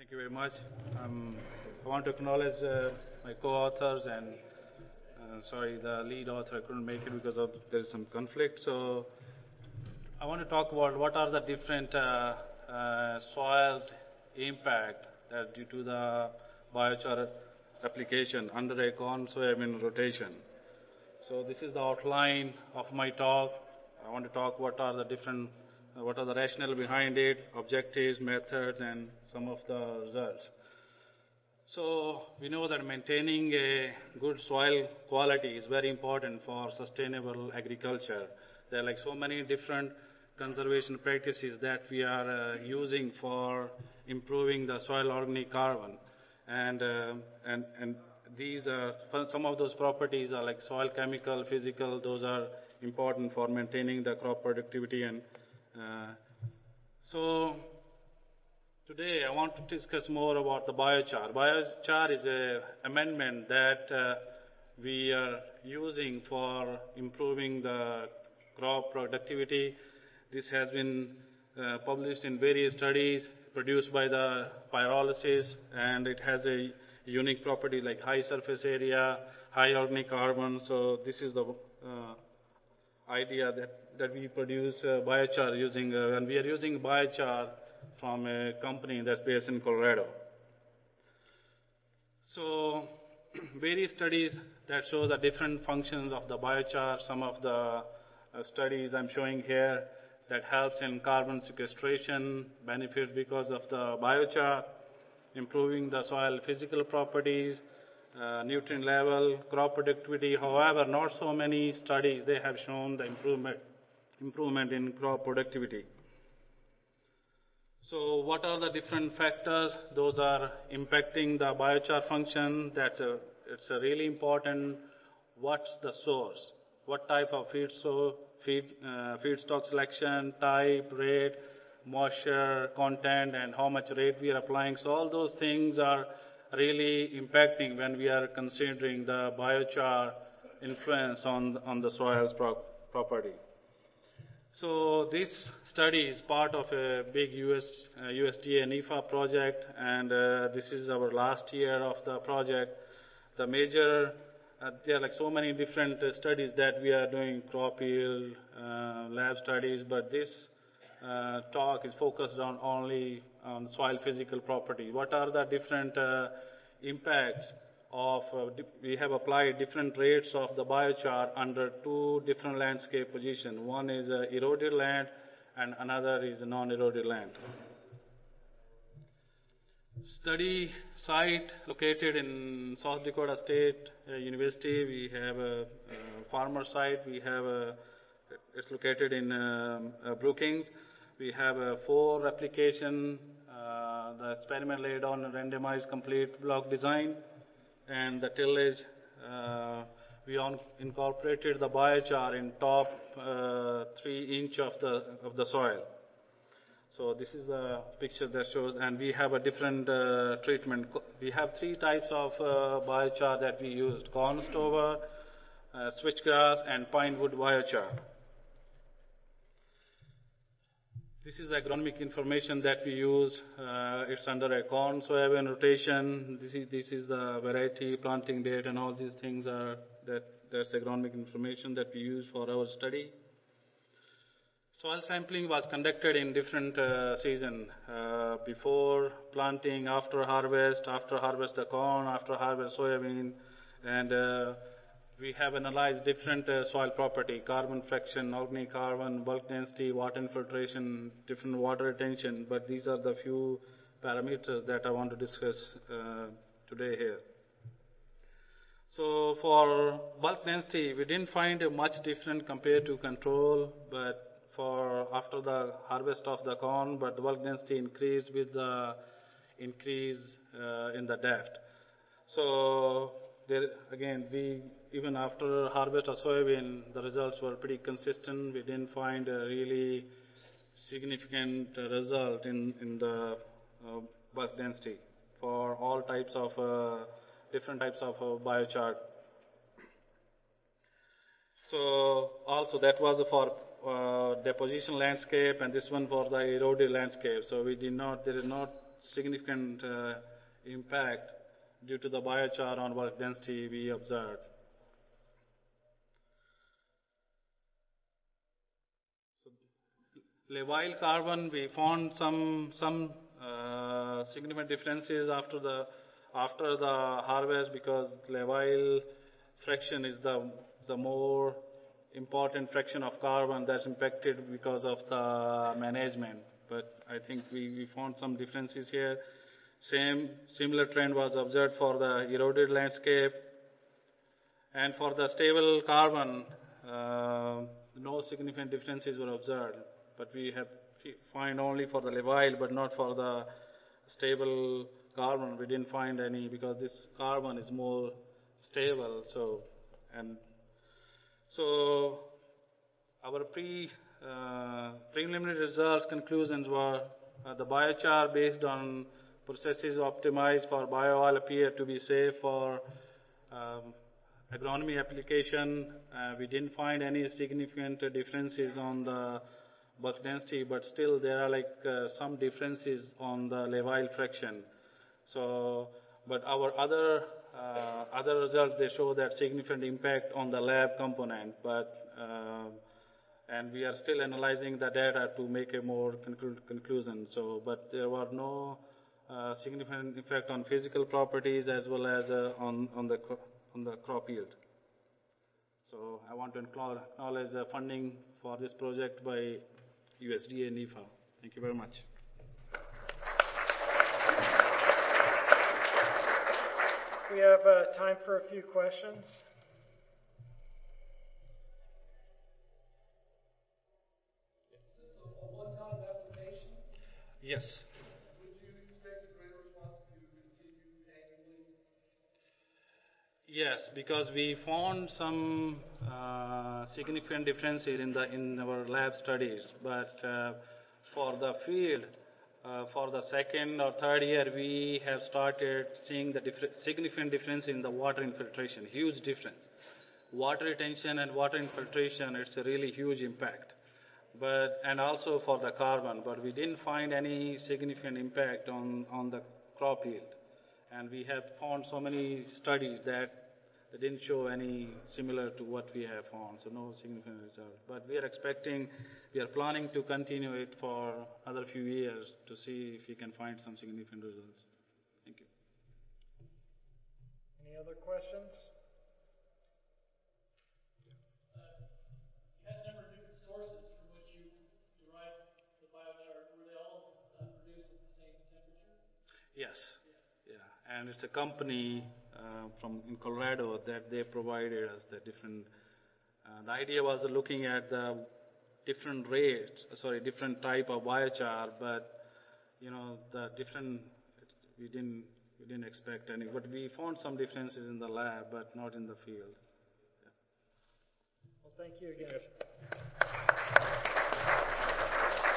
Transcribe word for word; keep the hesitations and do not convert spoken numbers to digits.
Thank you very much. Um, I want to acknowledge uh, my co-authors and uh, sorry, the lead author I couldn't make it because of there is some conflict. So I want to talk about what are the different uh, uh, soils impact that due to the biochar application under a corn soybean rotation. So this is the outline of my talk. I want to talk what are the different, uh, what are the rationale behind it, objectives, methods, and some of the results. So we know that maintaining a good soil quality is very important for sustainable agriculture. There are like so many different conservation practices that we are uh, using for improving the soil organic carbon, and uh, and and these are some of those properties are like soil chemical, physical. Those are important for maintaining the crop productivity. And uh, so today I want to discuss more about the biochar. Biochar is an amendment that uh, we are using for improving the crop productivity. This has been uh, published in various studies produced by the pyrolysis, and it has a unique property like high surface area, high organic carbon. So this is the uh, idea that, that we produce uh, biochar using, uh, and we are using biochar from a company that's based in Colorado. So various studies that show the different functions of the biochar. Some of the uh, studies I'm showing here that helps in carbon sequestration, benefits because of the biochar, improving the soil physical properties, uh, nutrient level, crop productivity. However, not so many studies, they have shown the improvement, improvement in crop productivity. So what are the different factors? Those are impacting the biochar function. That's a, it's a really important. What's the source? What type of feed, so feed, uh, feedstock selection, type, rate, moisture content, and how much rate we are applying. So all those things are really impacting when we are considering the biochar influence on, on the soil's pro property. So this study is part of a big U S, uh, U S D A N I F A project, and uh, this is our last year of the project. The major, uh, there are like so many different uh, studies that we are doing, crop yield, uh, lab studies, but this uh, talk is focused on only on soil physical property. What are the different uh, impacts of, uh, we have applied different rates of the biochar under two different landscape positions. One is uh, eroded land and another is non-eroded land. Study site located in South Dakota State uh, University. We have a, a farmer site. We have a, it's located in um, uh, Brookings. We have a four application. Uh, the experiment laid on a randomized complete block design. And the tillage, uh, we on incorporated the biochar in top uh, three inch of the of the soil. So this is the picture that shows, and we have a different uh, treatment. We have three types of uh, biochar that we used: corn stover, uh, switchgrass, and pine wood biochar. This is agronomic information that we use. Uh, it's under a corn soybean rotation. This is this is the variety, planting date, and all these things are that that's agronomic information that we use for our study. Soil sampling was conducted in different uh, seasons, uh, before planting, after harvest, after harvest the corn, after harvest soybean, and uh, we have analyzed different uh, soil property, carbon fraction, organic carbon, bulk density, water infiltration, different water retention, but these are the few parameters that I want to discuss uh, today here. So for bulk density, we didn't find much different compared to control, but for after the harvest of the corn, but the bulk density increased with the increase uh, in the depth. So there, again, we even after harvest of soybean, the results were pretty consistent. We didn't find a really significant uh, result in, in the uh, bulk density for all types of, uh, different types of uh, biochar. So also that was for uh, deposition landscape, and this one for the eroded landscape. So we did not, there is not significant uh, impact due to the biochar on work density we observed. Labile carbon, we found some some uh, significant differences after the after the harvest, because labile fraction is the the more important fraction of carbon that's impacted because of the management. But I think we, we found some differences here. Same similar trend was observed for the eroded landscape, and for the stable carbon, uh, no significant differences were observed. But we have find only for the labile, but not for the stable carbon. We didn't find any, because this carbon is more stable. So, and so our pre uh, preliminary results conclusions were uh, the biochar based on processes optimized for biooil appear to be safe for um, agronomy application. Uh, we didn't find any significant differences on the bulk density, but still there are like uh, some differences on the labile fraction. So, but our other uh, other results, they show that significant impact on the lab component, but uh, and we are still analyzing the data to make a more conclu conclusion. So, but there were no uh, significant effect on physical properties as well as uh, on on the on the crop yield. So, I want to acknowledge the funding for this project by U S D A and N I F A. Thank you very much. We have uh, time for a few questions. Is this a, a one-time application? Yes. Would you expect the grant response to continue annually? Yes, because we found some uh, significant differences in the in our lab studies, but uh, for the field, uh, for the second or third year, we have started seeing the differ significant difference in the water infiltration, huge difference. Water retention and water infiltration, it's a really huge impact. But and also for the carbon, but we didn't find any significant impact on on the crop yield. And we have found so many studies that they didn't show any similar to what we have found, so no significant result. But we are expecting, we are planning to continue it for another few years to see if we can find some significant results. Thank you. Any other questions? Uh, you had a number of different sources from which you derived the biochar. Were they all uh, produced at the same temperature? Yes. Yeah, and it's a company uh, from in Colorado that they provided us the different. Uh, the idea was looking at the different rates, sorry, different type of biochar, but you know the different. We didn't we didn't expect any, but we found some differences in the lab, but not in the field. Yeah. Well, thank you again.